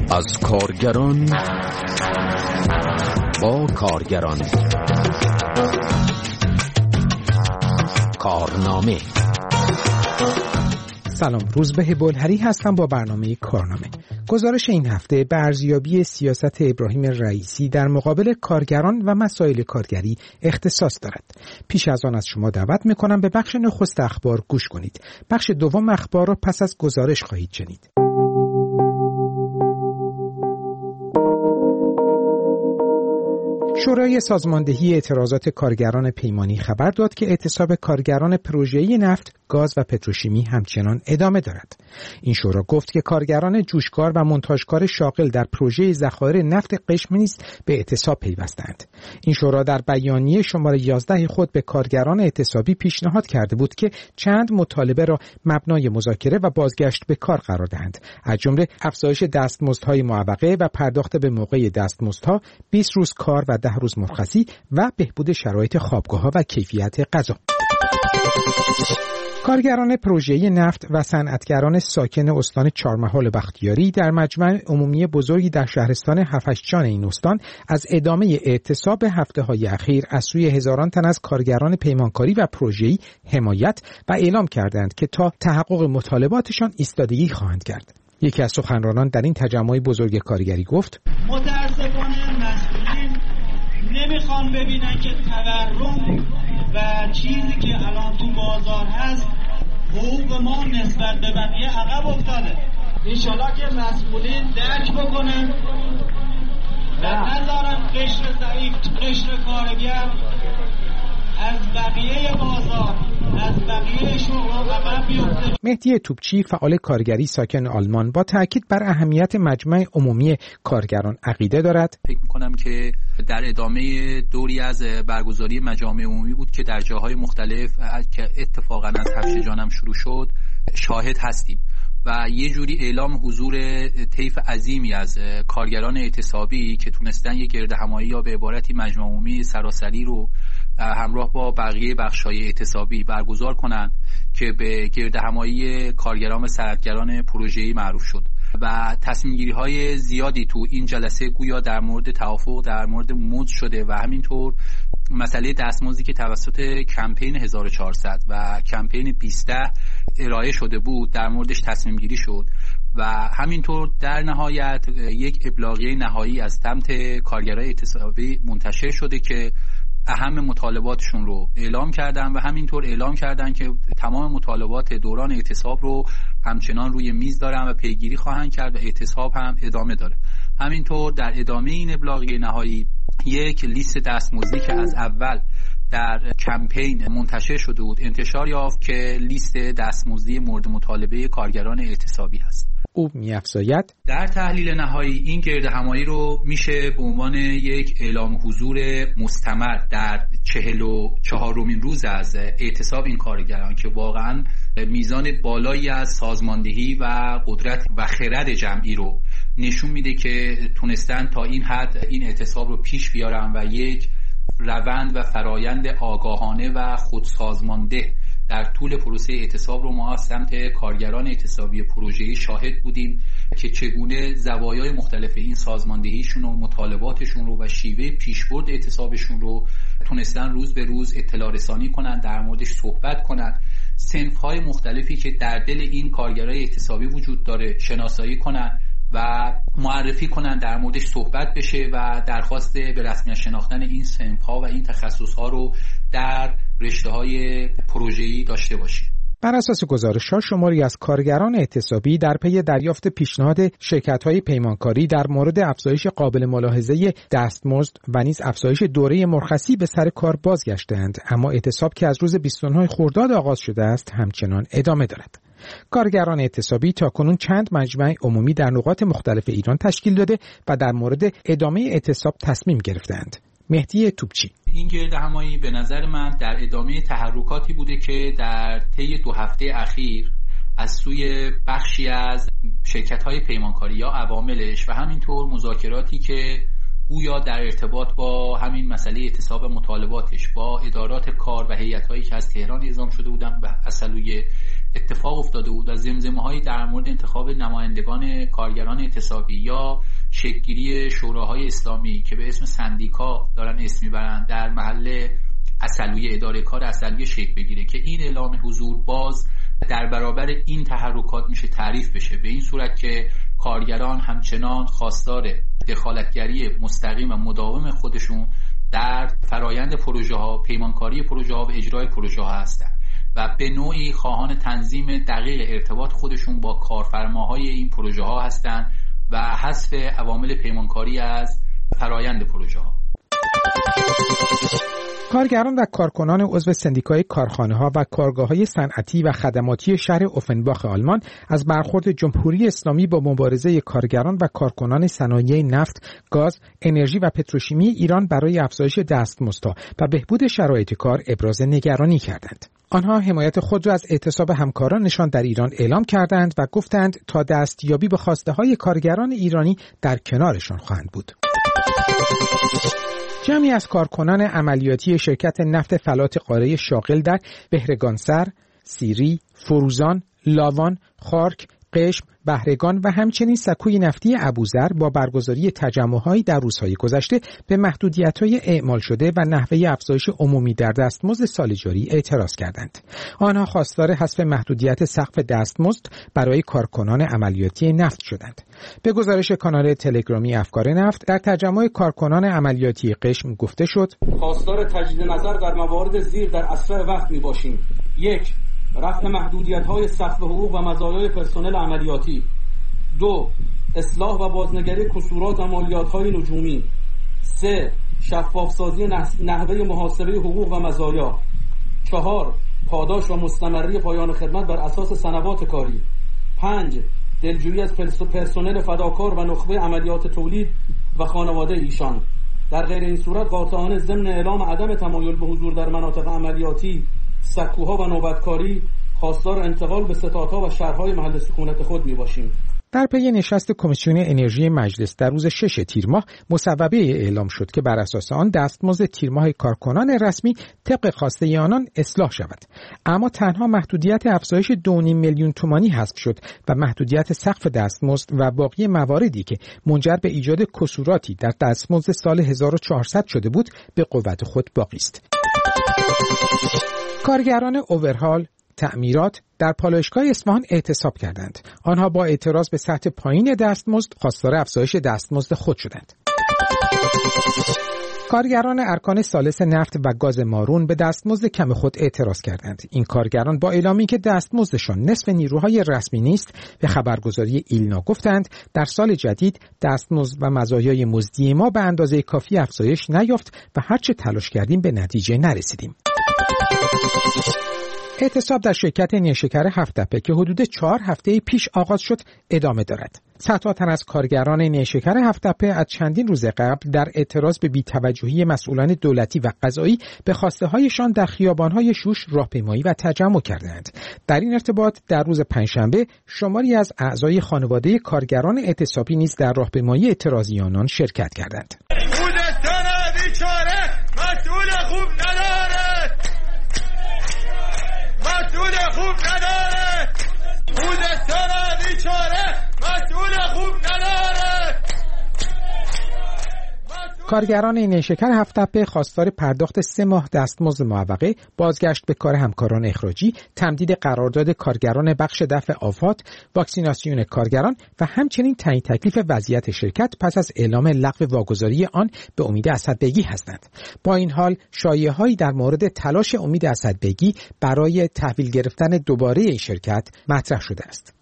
از کارگران با کارگران. کارنامه. سلام، روزبه بلهری هستم با برنامه کارنامه. گزارش این هفته به ارزیابی سیاست ابراهیم رئیسی در مقابل کارگران و مسائل کارگری اختصاص دارد. پیش از آن از شما دعوت میکنم به بخش نخست اخبار گوش کنید. بخش دوم اخبار را پس از گزارش خواهید شنید. شورای سازماندهی اعتراضات کارگران پیمانی خبر داد که اعتصاب کارگران پروژه‌ای نفت، گاز و پتروشیمی همچنان ادامه دارد. این شورا گفت که کارگران جوشکار و منتاژکار شاغل در پروژه ذخایر نفت قشم نیز به اعتصاب پیوستند. این شورا در بیانیه شماره 11 خود به کارگران اعتصابی پیشنهاد کرده بود که چند مطالبه را مبنای مذاکره و بازگشت به کار قرار دهند، از جمله افزایش دستمزدهای معوقه و پرداخت به موقع دستمزدها، 20 روز کار و 10 روز مرخصی و بهبود شرایط خوابگاه‌ها و کیفیت غذا. کارگران پروژه‌ای نفت و صنعتگران ساکن استان چهارمحال بختیاری در مجمع عمومی بزرگی در شهرستان هفشجان این استان از ادامه اعتصاب هفته‌های اخیر از سوی هزاران تن از کارگران پیمانکاری و پروژه‌ای حمایت و اعلام کردند که تا تحقق مطالباتشان ایستادگی خواهند کرد. یکی از سخنرانان در این تجمع بزرگ کارگری گفت: متأسفانه مسئولین نمیخوان ببینن که تورم و چیزی که الان تو بازار هست حقوق ما نسبت به بقیه عقب افتاده. انشالله که مسئولین درک بکنن و نذارن قشر ضعیف، قشر کارگر از بقیه بازار، از بقیه شغل عقب بیفته. مهدی توپچی، فعال کارگری ساکن آلمان، با تاکید بر اهمیت مجمع عمومی کارگران عقیده دارد. فکر می‌کنم که در ادامه دوری از برگزاری مجامع عمومی بود که در جاهای مختلف که اتفاقاً از هفشجان هم شروع شد شاهد هستیم و یه جوری اعلام حضور طیف عظیمی از کارگران اعتصابی که تونستن یک گردهمایی یا به عبارتی مجمع عمومی سراسری رو همراه با بقیه بخش‌های اعتصابی برگزار کنند که به گردهمایی کارگران و صنعتگران پروژه‌ای معروف شد و تصمیم‌گیری‌های زیادی تو این جلسه گویا در مورد توافق در مورد مزد شده و همینطور مسئله دستمزدی که توسط کمپین 1400 و کمپین 20 ارائه شده بود در موردش تصمیم گیری شد و همینطور در نهایت یک ابلاغیه نهایی از سمت کارگرای اعتصابی منتشر شده که اهم مطالباتشون رو اعلام کردن و همینطور اعلام کردن که تمام مطالبات دوران اعتصاب رو همچنان روی میز دارن و پیگیری خواهند کرد و اعتصاب هم ادامه داره. همینطور در ادامه این ابلاغیه نهایی یک لیست دستمزدی که از اول در کمپین منتشر شده بود انتشار یافت که لیست دستمزدی مورد مطالبه کارگران اعتصابی هست. او می‌افزاید در تحلیل نهایی این گردهمایی رو میشه به عنوان یک اعلام حضور مستمر در 44مین روز از اعتصاب این کارگران که واقعا میزان بالایی از سازماندهی و قدرت و خرد جمعی رو نشون میده که تونستن تا این حد این اعتصاب رو پیش بیارن و یک روند و فرایند آگاهانه و خودسازمانده در طول پروسه اعتصاب رو ما از سمت کارگران اعتصابی پروژه‌ای شاهد بودیم که چگونه زوایای مختلف این سازماندهیشون و مطالباتشون رو و شیوه پیشبرد اعتصابشون رو تونستن روز به روز اطلاع رسانی کنن، در موردش صحبت کنن، صنف‌های مختلفی که در دل این کارگرای اعتصابی وجود داره شناسایی کنن و معرفی کنن، در موردش صحبت بشه و درخواست به رسمیت شناختن این صنف‌ها و این تخصص‌ها رو در رشته‌های پروژه‌ای داشته باشیم. بر اساس گزارش‌ها شماری از کارگران اعتصابی در پی دریافت پیشنهاد شرکت‌های پیمانکاری در مورد افزایش قابل ملاحظه دستمزد و نیز افزایش دوره مرخصی به سر کار بازگشتند، اما اعتصاب که از روز 29 خرداد آغاز شده است همچنان ادامه دارد. کارگران اعتصابی تاکنون چند مجمع عمومی در نقاط مختلف ایران تشکیل داده و در مورد ادامه اعتصاب تصمیم گرفتند. مهدی توپچی: این گردهمایی به نظر من در ادامه تحرکاتی بوده که در طی 2 هفته اخیر از سوی بخشی از شرکت‌های پیمانکاری یا عواملش و همینطور مذاکراتی که گویا در ارتباط با همین مسئله اعتصاب مطالباتش با ادارات کار و هیئت‌هایی که از تهران اعزام شده بودن به اصلویه اتفاق افتاده بود و زمزمه‌هایی در مورد انتخاب نمایندگان کارگران اعتصابی یا شکل‌گیری شوراهای اسلامی که به اسم سندیکا دارن اسم میبرن در محل اصلویه اداره کار اصلویه شکل بگیره که این اعلام حضور باز در برابر این تحرکات میشه تعریف بشه، به این صورت که کارگران همچنان خواستار دخالتگری مستقیم و مداوم خودشون در فرایند پروژه ها، پیمانکاری پروژه ها و اجرای پروژه ها هستند و به نوعی خواهان تنظیم دقیق ارتباط خودشون با کارفرماهای این پروژه ها هستند و حذف عوامل پیمانکاری از فرایند پروژه ها. کارگران و کارکنان عضو سندیکای کارخانه‌ها و کارگاه‌های صنعتی و خدماتی شهر اوفنباخ آلمان از برخورد جمهوری اسلامی با مبارزه کارگران و کارکنان صنایع نفت، گاز، انرژی و پتروشیمی ایران برای افزایش دستمزدها و بهبود شرایط کار ابراز نگرانی کردند. آنها حمایت خود را از اعتصاب همکارانشان در ایران اعلام کردند و گفتند تا دستیابی به خواسته‌های کارگران ایرانی در کنارشان خواهند بود. جمعی از کارکنان عملیاتی شرکت نفت فلات قاره شاغل در بهرگانسر، سیری، فروزان، لاوان، خارک، قشم، بهرگان و همچنین سکوی نفتی ابوذر با برگزاری تجمع‌هایی در روزهای گذشته به محدودیت‌های اعمال شده و نحوه افزایش عمومی در دستمزد سال جاری اعتراض کردند. آنها خواستار حذف محدودیت سقف دستمزد برای کارکنان عملیاتی نفت شدند. به گزارش کانال تلگرامی افکار نفت در تجمع کارکنان عملیاتی قشم گفته شد: خواستار تجدید نظر در موارد زیر در اسرع وقت می‌باشیم. 1. رفع محدودیت‌های سقف حقوق و مزایای پرسنل عملیاتی. 2. اصلاح و بازنگری کسورات و مالیات‌های نجومی. 3. شفاف‌سازی نحوه محاسبه حقوق و مزایا. 4. پاداش و مستمری پایان خدمت بر اساس سنوات کاری. 5. دلجویی از پرسنل فداکار و نخبه عملیات تولید و خانواده ایشان. در غیر این صورت قاطعانه ضمن اعلام عدم تمایل به حضور در مناطق عملیاتی، سکوها و نوبتکاری خواستار انتقال به ستادها و شهرهای محل سکونت خود می باشیم. در پی نشست کمیسیون انرژی مجلس در روز 6 تیر ماه مصوبه اعلام شد که بر اساس آن دستمزد تیر ماه کارکنان رسمی طبق خواسته آنان اصلاح شود، اما تنها محدودیت افزایش 2.5 میلیون تومانی حذف شد و محدودیت سقف دستمزد و باقی مواردی که منجر به ایجاد کسوراتی در دستمزد سال 1400 شده بود به قوت خود باقی است. کارگران اوورهال تعمیرات در پالایشگاه اصفهان اعتصاب کردند. آنها با اعتراض به سطح پایین دستمزد خواستار افزایش دستمزد خود شدند. کارگران ارکان ثالث نفت و گاز مارون به دستمزد کم خود اعتراض کردند. این کارگران با اعلامی که دستمزدشان نصف نیروهای رسمی نیست به خبرگزاری ایلنا گفتند در سال جدید دستمزد و مزایای مزدی ما به اندازه کافی افزایش نیافت و هرچه تلاش کردیم به نتیجه نرسیدیم. اعتصاب در شرکت نیشکر هفت‌تپه که حدود 4 هفته پیش آغاز شد ادامه دارد. صدها تن از کارگران نیشکر هفت‌تپه از چندین روز قبل در اعتراض به بی‌توجهی مسئولان دولتی و قضایی به خواسته‌هایشان در خیابان‌های شوش راهپیمایی و تجمع کردند. در این ارتباط در روز پنجشنبه شماری از اعضای خانواده کارگران اعتصابی نیز در راهپیمایی اعتراضی آنان شرکت کردند. مسئول خوب نداره، مسئول خوب نداره، خوزستان بیچاره مسئول خوب نداره. کارگران نیشکر هفت‌تپه خواستار پرداخت 3 ماه دستمزد معوقه، بازگشت به کار همکاران اخراجی، تمدید قرارداد کارگران بخش دفع آفات، واکسیناسیون کارگران و همچنین تعیین تکلیف وضعیت شرکت پس از اعلام لغو واگذاری آن به امید اسدبگی هستند. با این حال شایعه‌هایی در مورد تلاش امید اسدبگی برای تحویل گرفتن دوباره این شرکت مطرح شده است.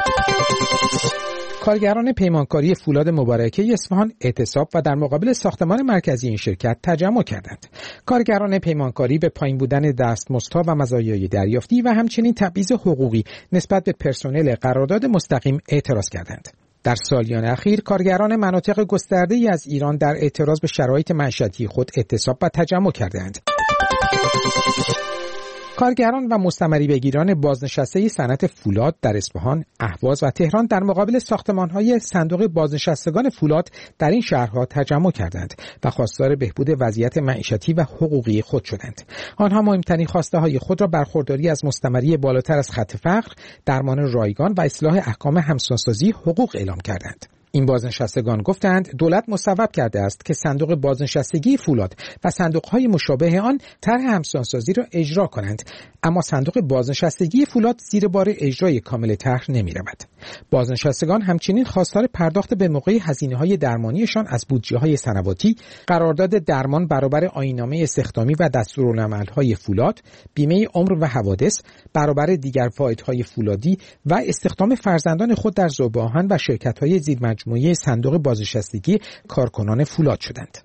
کارگران پیمانکاری فولاد مبارکه اصفهان اعتصاب و در مقابل ساختمان مرکزی این شرکت تجمع کردند. کارگران پیمانکاری به پایین بودن دستمزدها و مزایای دریافتی و همچنین تبعیض حقوقی نسبت به پرسنل قرارداد مستقیم اعتراض کردند. در سالیان اخیر کارگران مناطق گسترده‌ای از ایران در اعتراض به شرایط معیشتی خود اعتصاب و تجمع کردند. کارگران و مستمری بگیران بازنشسته صنعت فولاد در اصفهان، اهواز و تهران در مقابل ساختمان‌های صندوق بازنشستگان فولاد در این شهرها تجمع کردند و خواستار بهبود وضعیت معیشتی و حقوقی خود شدند. آنها مهمترین خواسته‌های خود را برخورداری از مستمری بالاتر از خط فقر، درمان رایگان و اصلاح احکام همسان‌سازی حقوق اعلام کردند. این بازنشستگان گفتند دولت مصوب کرده است که صندوق بازنشستگی فولاد و صندوق‌های مشابه آن طرح همسان‌سازی را اجرا کنند، اما صندوق بازنشستگی فولاد زیر بار اجرای کامل طرح نمی‌رود. بازنشستگان همچنین خواستار پرداخت به موقع هزینه‌های درمانیشان از بودجه‌های سنواتی، قرارداد درمان برابر آیین‌نامه استخدامی و دستورالعمل‌های فولاد، بیمه عمر و حوادث برابر دیگر فایدهای فولادی و استخدام فرزندان خود در ذوب آهن و شرکت‌های زیرمجموعه صندوق بازنشستگی کارکنان فولاد شدند.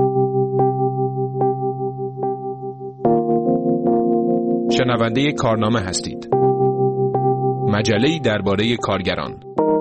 شنونده کارنامه هستید. مجله‌ای درباره کارگران.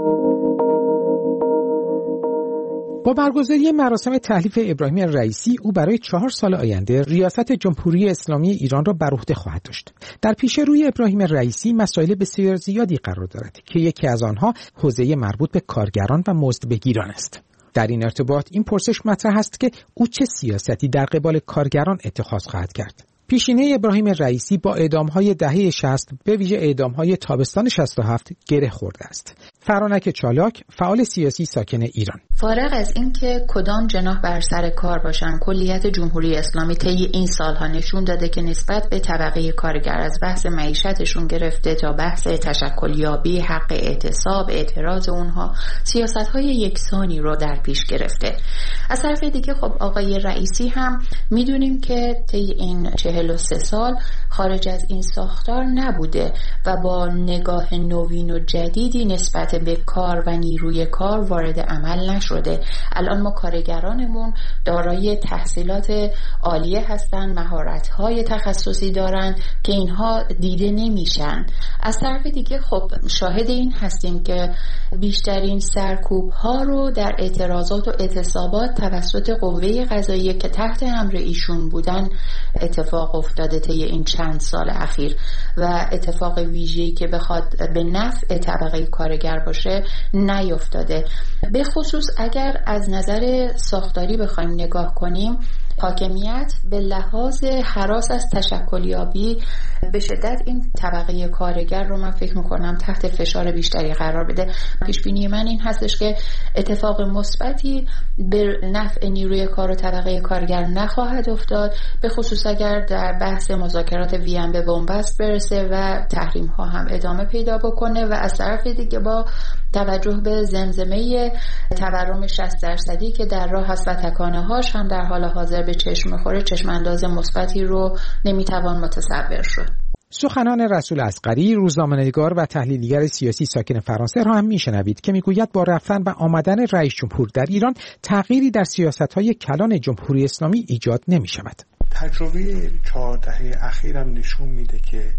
با برگزاری مراسم تحلیف ابراهیم رئیسی، او برای 4 سال آینده ریاست جمهوری اسلامی ایران را بر عهده خواهد داشت. در پیش روی ابراهیم رئیسی مسائل بسیار زیادی قرار دارد که یکی از آنها حوزه مربوط به کارگران و مزدبگیران است. در این ارتباط این پرسش مطرح است که او چه سیاستی در قبال کارگران اتخاذ خواهد کرد. پیشینه ابراهیم رئیسی با اعدام‌های دهه 60 به ویژه اعدام‌های تابستان 67 گره خورده است. فرانک چالاک، فعال سیاسی ساکن ایران: فارغ از این که کدام جناح بر سر کار باشند، کلیت جمهوری اسلامی طی این سالها نشون داده که نسبت به طبقه کارگر از بحث معیشتشون گرفته تا بحث تشکلیابی، حق اعتصاب، اعتراض اونها، سیاست‌های یکسانی رو در پیش گرفته. از طرف دیگه خب آقای رئیسی هم میدونیم که طی این 43 سال خارج از این ساختار نبوده و با نگاه نوین و جدیدی نسبت به کار و نیروی کار وارد عمل نشده. الان ما کارگرانمون دارای تحصیلات عالیه هستن، مهارت‌های تخصصی دارن که اینها دیده نمیشن. از طرف دیگه خب شاهد این هستیم که بیشترین سرکوب‌ها رو در اعتراضات و اعتصابات توسط قوه قضاییه که تحت امر ایشون بودن اتفاق افتاده طی این چند سال اخیر و اتفاق ویژه‌ای که بخواد به نفع طبقه کارگر باشه نیفتاده. به خصوص اگر از نظر ساختاری بخوایم نگاه کنیم، حاکمیت به لحاظ هراس از تشکلیابی به شدت این طبقه کارگر رو من فکر میکنم تحت فشار بیشتری قرار بده. پیش بینی من این هستش که اتفاق مثبتی به نفع نیروی کار و طبقه کارگر نخواهد افتاد، به خصوص اگر در بحث مذاکرات وین به بنبست برسه و تحریم ها هم ادامه پیدا بکنه و از طرف دیگه با توجه به زمزمه تورم 60% که در راه هست و تکانه هاش هم در حال حاضر به چشم میخوره، چشم انداز مثبتی رو نمیتوان متصور شد. سخنان رسول اصغری، روزنامه‌نگار و تحلیلگر سیاسی ساکن فرانسه را هم میشنوید که میگوید با رفتن و آمدن رئیس جمهور در ایران تغییری در سیاست‌های کلان جمهوری اسلامی ایجاد نمی‌شود. تجربه 4 دهه اخیرم نشون میده که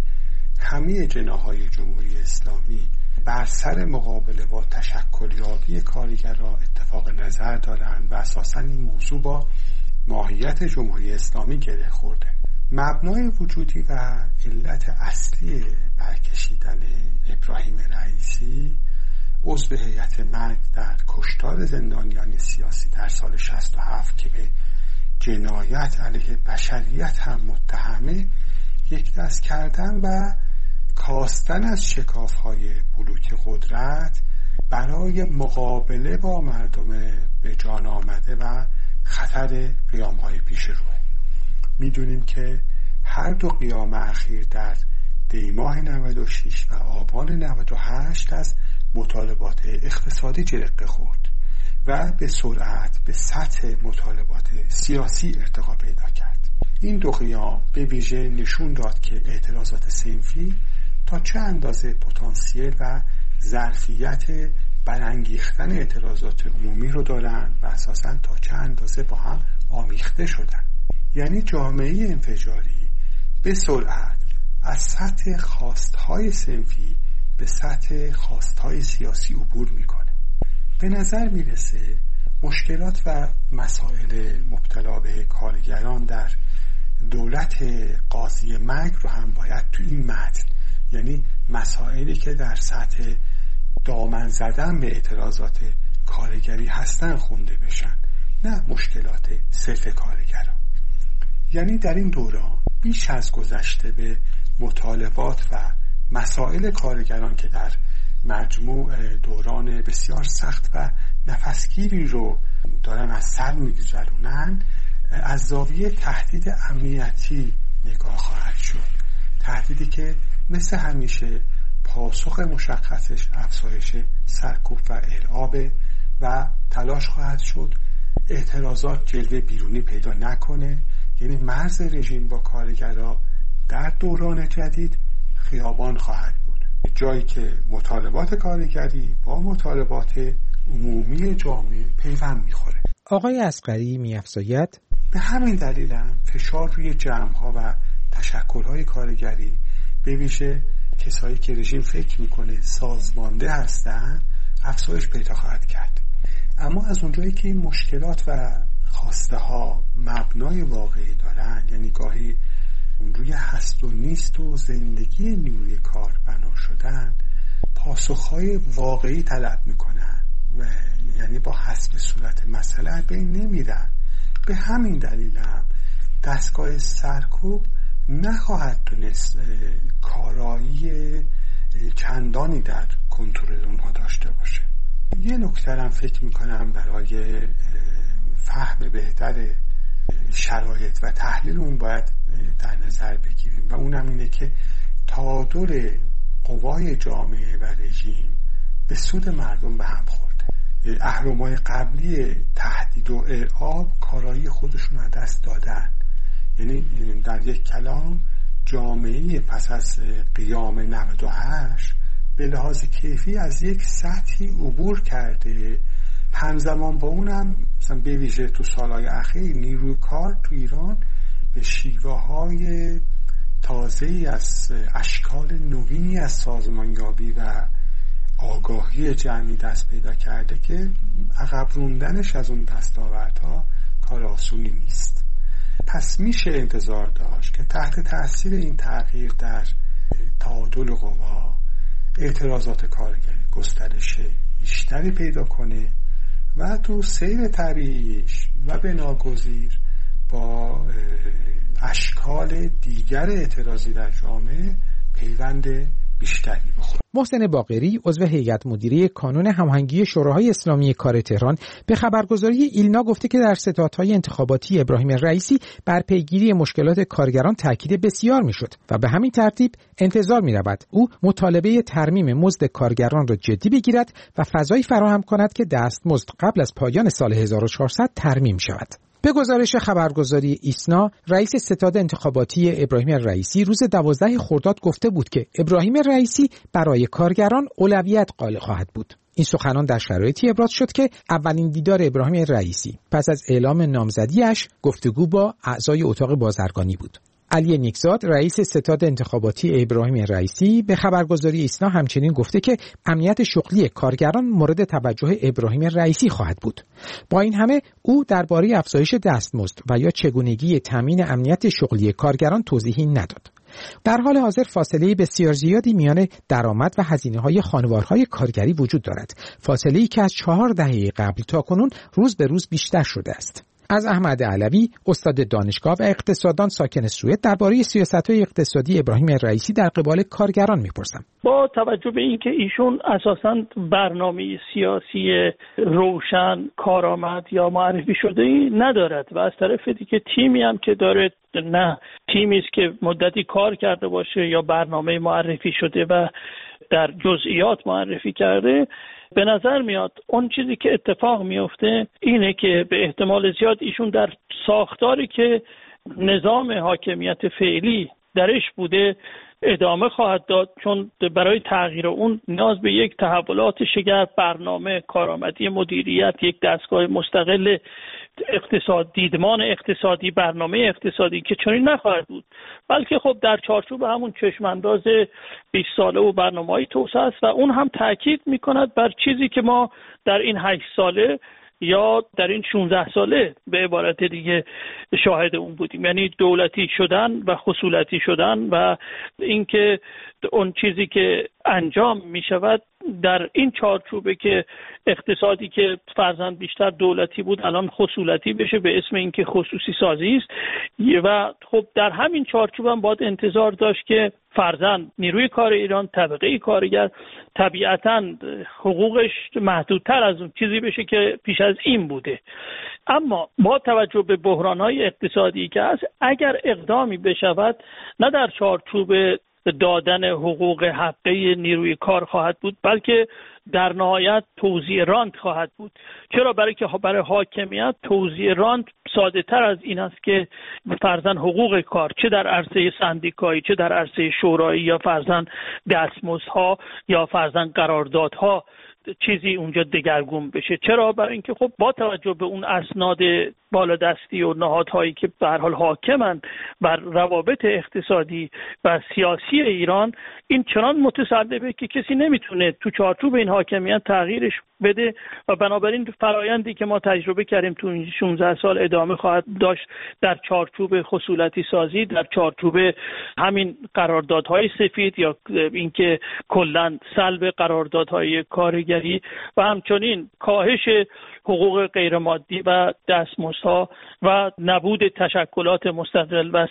همه جناح‌های جمهوری اسلامی بر سر مقابله با تشکلیابی کارگران اتفاق نظر دارند و اساساً این موضوع با ماهیت جمهوری اسلامی گره خورده. مبنای وجودی و علت اصلی برکشیدن ابراهیم رئیسی عضو هیئت مرگ در کشتار زندانیان سیاسی در سال 67 که به جنایت علیه بشریت هم متهمه، یک دست کردن و کاستن از شکاف‌های بلوک قدرت برای مقابله با مردم به جان آمده و خطر قیام‌های پیش رو. میدونیم که هر دو قیام اخیر در دیماه 96 و آبان 98 از مطالبات اقتصادی جرقه خورد و به سرعت به سطح مطالبات سیاسی ارتقا پیدا کرد. این دو قیام به ویژه نشون داد که اعتراضات صنفی تا چه اندازه پتانسیل و ظرفیت برانگیختن اعتراضات عمومی رو دارن و اساساً تا چه اندازه با هم آمیخته شدن. یعنی جامعه انفجاری به سرعت از سطح خواستهای صنفی به سطح خواستهای سیاسی عبور میکنه. به نظر میرسه مشکلات و مسائل مبتلا به کارگران در دولت قاضی مکر رو هم باید تو این متن، یعنی مسائلی که در سطح دامن زدن به اعتراضات کارگری هستن خونده بشن، نه مشکلات صرف کارگران. یعنی در این دوران بیش از گذشته به مطالبات و مسائل کارگران که در مجموع دوران بسیار سخت و نفسگیری رو دارن از سر میگذرونن، از زاویه تهدید امنیتی نگاه خواهد شد. تهدیدی که مثل همیشه پاسخ مشخصش افزایش سرکوب و ارعاب و تلاش خواهد شد اعتراضات جلوه بیرونی پیدا نکنه. یعنی مرز رژیم با کارگرها در دوران جدید خیابان خواهد بود، جایی که مطالبات کارگری با مطالبات عمومی جامعه پیوند میخوره. آقای اصغری می‌افزاید به همین دلیل هم فشار روی جمع‌ها و تشکل‌های کارگری، به ویژه کسایی که رژیم فکر میکنه سازمانده هستن، افزایش پیدا خواهد کرد. اما از اونجایی که این مشکلات و خواسته ها مبنای واقعی دارن، یعنی گاهی روی هست و نیست و زندگی نیروی کار بنا شدن، پاسخهای واقعی طلب میکنن و یعنی با حسب صورت مسئله بین نمیرن. به همین دلیل هم دستگاه سرکوب نخواهد تونست کارایی چندانی در کنترل اونها داشته باشه. یه نکته هم فکر میکنم برای فهم بهتر شرایط و تحلیل اون باید در نظر بگیریم و اونم اینه که تعادل قوای جامعه و رژیم به سود مردم به هم خورده. اهرم‌های قبلی تهدید و ارعاب کارایی خودشون از دست دادن. یعنی در یک کلام جامعه پس از قیام 98 به لحاظ کیفی از یک سطحی عبور کرده. همزمان با اونم مثلا به ویژه تو سالهای اخیر نیروی کار تو ایران به شیوه‌های تازه‌ای از اشکال نوینی از سازمانیابی و آگاهی جمعی دست پیدا کرده که عقب روندنش از اون دستاوردها کار آسونی نیست. پس میشه انتظار داشت که تحت تأثیر این تغییر در تعادل قوا اعتراضات کارگری گسترش بیشتری پیدا کنه و تو سیر طبیعیش و بناگزیر با اشکال دیگر اعتراضی در جامعه پیوند بیشتری بخوره. محسن باقری عضو هیئت مدیره کانون هماهنگی شوراهای اسلامی کار تهران به خبرگزاری ایلنا گفته که در ستادهای انتخاباتی ابراهیم رئیسی بر پیگیری مشکلات کارگران تاکید بسیار میشد و به همین ترتیب انتظار می‌رود او مطالبه ترمیم مزد کارگران را جدی بگیرد و فضایی فراهم کند که دستمزد قبل از پایان سال 1400 ترمیم شود. به گزارش خبرگزاری ایسنا، رئیس ستاد انتخاباتی ابراهیم رئیسی روز 12 خرداد گفته بود که ابراهیم رئیسی برای کارگران اولویت قائل خواهد بود. این سخنان در شرایطی ابراز شد که اولین دیدار ابراهیم رئیسی پس از اعلام نامزدیش گفتگو با اعضای اتاق بازرگانی بود. علی نیکزاد رئیس ستاد انتخاباتی ابراهیم رئیسی به خبرگزاری ایسنا همچنین گفته که امنیت شغلی کارگران مورد توجه ابراهیم رئیسی خواهد بود. با این همه او درباره افزایش دستمزد و یا چگونگی تامین امنیت شغلی کارگران توضیحی نداد. در حال حاضر فاصله بسیار زیادی میان درآمد و هزینه‌های خانوارهای کارگری وجود دارد. فاصله‌ای که از 4 دهه قبل تا کنون روز به روز بیشتر شده است. از احمد علوی استاد دانشگاه و اقتصاددان ساکن سوئد درباره سیاست‌های اقتصادی ابراهیم رئیسی در قبال کارگران می‌پرسم. با توجه به اینکه ایشون اساساً برنامه سیاسی روشن، کارآمد یا معرفی شده‌ای ندارد و از طرف دیگه تیمی هم که داره نه تیمی است که مدتی کار کرده باشه یا برنامه معرفی شده و در جزئیات معرفی کرده. به نظر میاد اون چیزی که اتفاق میفته اینه که به احتمال زیاد ایشون در ساختاری که نظام حاکمیت فعلی درش بوده ادامه خواهد داد، چون برای تغییر اون نیاز به یک تحولات شگرف، برنامه کارآمدی مدیریت، یک دستگاه مستقل اقتصاد، دیدمان اقتصادی، برنامه اقتصادی که چنین نخواهد بود، بلکه خب در چارچوب همون چشمانداز 20 ساله و برنامه‌های توسعه است و اون هم تاکید می‌کند بر چیزی که ما در این 8 ساله یا در این 16 ساله به عبارت دیگه شاهد اون بودیم، یعنی دولتی شدن و خصولتی شدن و اینکه اون چیزی که انجام می شود در این چارچوبه که اقتصادی که فرضاً بیشتر دولتی بود الان خصولتی بشه به اسم اینکه خصوصی سازی است. و خب در همین چارچوب هم باید انتظار داشت که فرضاً نیروی کار ایران، طبقه کارگر، طبیعتاً حقوقش محدودتر از اون چیزی بشه که پیش از این بوده. اما با توجه به بحران‌های اقتصادی که هست، اگر اقدامی بشود نه در چارچوب دادن حقوق حقه نیروی کار خواهد بود، بلکه در نهایت توزیع رانت خواهد بود. چرا؟ برای که برای حاکمیت توزیع رانت ساده تر از این است که فرضاً حقوق کار چه در عرصه سندیکایی چه در عرصه شورایی یا فرضاً دستمزدها یا فرضاً قراردادها چیزی اونجا دگرگون بشه. چرا؟ برای اینکه خب با توجه به اون اسناد بالادستی و نهادهایی که به هر حال حاکمن بر روابط اقتصادی و سیاسی ایران، این چنان متصلبه که کسی نمیتونه تو چارچوب این حاکمیت تغییرش بده و بنابراین فرایندی که ما تجربه کردیم تو این 16 سال ادامه خواهد داشت در چارچوب خصولتی سازی، در چارچوب همین قراردادهای سفید یا اینکه کلا سلب قراردادهای کارگری و همچنین کاهش حقوق غیرمادی و دستمزدها و نبود تشکلات مستقل و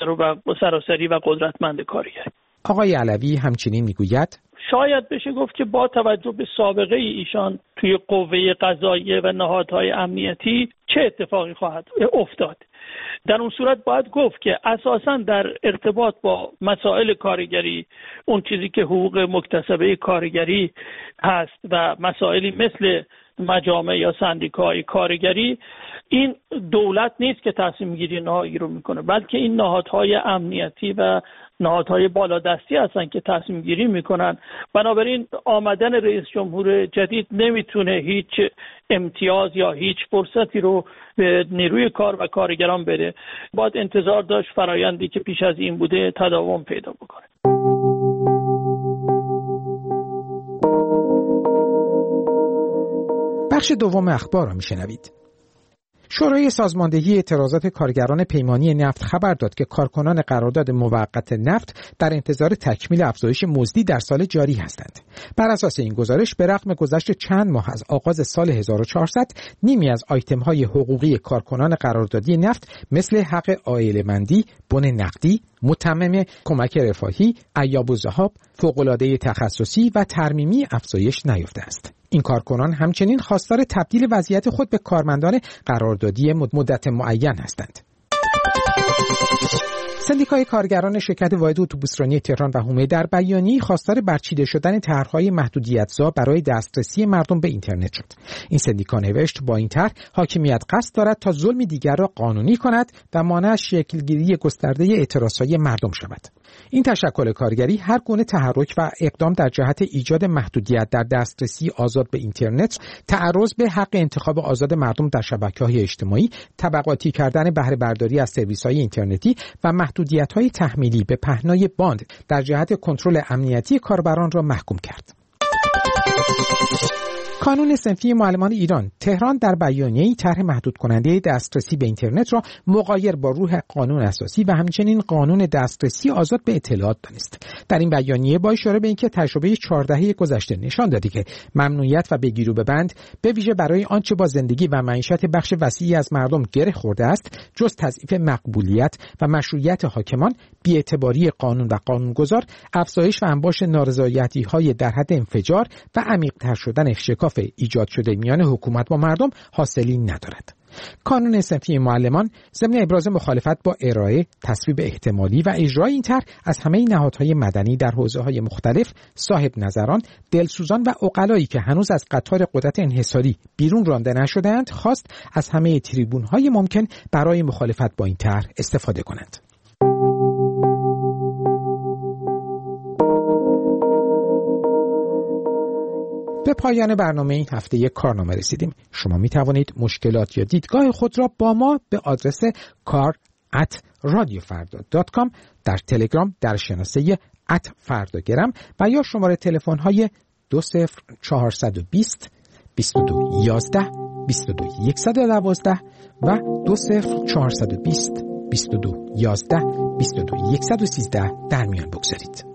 سراسری و قدرتمند کارگری. آقای علوی همچنین میگوید شاید بشه گفت که با توجه به سابقه ایشان توی قوه قضاییه و نهادهای امنیتی چه اتفاقی خواهد افتاد. در اون صورت باید گفت که اساساً در ارتباط با مسائل کارگری، اون چیزی که حقوق مکتسبه کارگری هست و مسائلی مثل مجامع یا سندیکاهای کارگری، این دولت نیست که تصمیم گیری نهایی رو میکنه، بلکه این نهادهای امنیتی و نهادهای بالادستی هستن که تصمیم گیری میکنن. بنابراین آمدن رئیس جمهور جدید نمیتونه هیچ امتیاز یا هیچ فرصتی رو به نیروی کار و کارگران بده. باید انتظار داشت فرایندی که پیش از این بوده تداوم پیدا بکنه. بخش دوم اخبار را میشنوید. شورای سازماندهی اعتراضات کارگران پیمانی نفت خبر داد که کارکنان قرارداد موقت نفت در انتظار تکمیل افزایش مزدی در سال جاری هستند. بر اساس این گزارش به رغم گذشت چند ماه از آغاز سال 1400 نیمی از آیتم‌های حقوقی کارکنان قراردادی نفت مثل حق عائله‌مندی، بن نقدی، متمم کمک رفاهی، ایاب الذهاب، فوق‌العاده تخصصی و ترمیمی افزایش نیافته است. این کارکنان همچنین خواستار تبدیل وضعیت خود به کارمندان قراردادی مدت معین هستند. سندیکای کارگران شرکت واحد اتوبوسرانی تهران و حومه در بیانیه‌ای خواستار برچیده شدن طرح‌های محدودیت‌زا برای دسترسی مردم به اینترنت شد. این سندیکا نوشت با این طرح حاکمیت قصد دارد تا ظلم دیگر را قانونی کند و مانع از شکل‌گیری گسترده اعتراضهای مردم شود. این تشکل کارگری هر گونه تحرک و اقدام در جهت ایجاد محدودیت در دسترسی آزاد به اینترنت، تعرض به حق انتخاب آزاد مردم در شبکه‌های اجتماعی، طبقاتی کردن بهره برداری از سرویس‌های اینترنتی و محدودیت‌های تحمیلی به پهنای باند در جهت کنترل امنیتی کاربران را محکوم کرد. کانون صنفی معلمان ایران تهران در بیانیه‌ای طرح محدود کننده دسترسی به اینترنت را مغایر با روح قانون اساسی و همچنین قانون دسترسی آزاد به اطلاعات دانست. در این بیانیه با اشاره به اینکه تجربه 4 دهه گذشته نشان داده که ممنوعیت و بگیر و ببند به ویژه برای آنچه با زندگی و معیشت بخش وسیعی از مردم گره خورده است، جز تضعیف مقبولیت و مشروعیت حاکمان، بی‌اعتباری قانون و قانونگذار، افزایش و انباش نارضایتی‌های در حد انفجار و عمیق‌تر شدن شکاف ایجاد شده میان حکومت با مردم حاصلی ندارد. کانون صنفی معلمان ضمن ابراز مخالفت با ارائه، تصویب احتمالی و اجرای این طرح از همه نهادهای مدنی در حوزه‌های مختلف، صاحب نظران، دلسوزان و عقلایی که هنوز از قطار قدرت انحصاری بیرون رانده نشده‌اند، خواست از همه تریبون‌های ممکن برای مخالفت با این طرح استفاده کنند. به پایان برنامه این هفته یک کارنامه رسیدیم. شما می توانید مشکلات یا دیدگاه خود را با ما به آدرس kar@radiofarda.com در تلگرام در شناسه @فرداگرم و یا شماره تلفن های 20420 2211 22 112 و 20 420 22 11 22 113 در میان بگذارید.